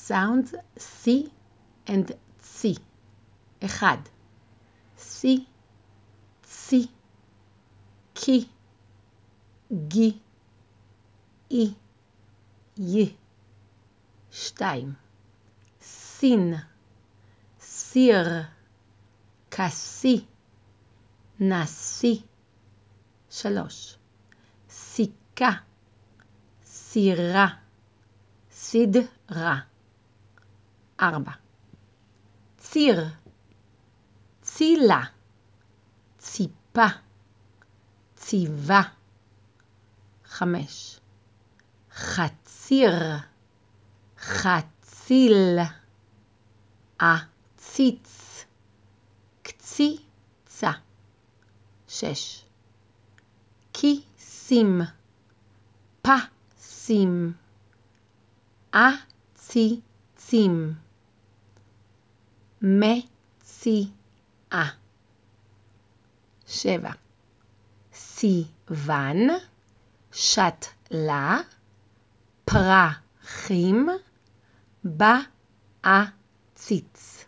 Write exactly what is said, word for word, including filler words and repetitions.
sounds C and C. אחד. C, C, כי, גי, אי, י. שתיים. סין, סיר, כסי, נשי. שלוש. סיכה, סירה, סדרה. ארבע. ציר, צילה, ציפה, ציבה. חמש. חציר, חציל, עציץ, קציצה. שש. כיסים, פסים, עציצים. מציאה. שבע. סיוון, שתלה, פרחים, בעציץ.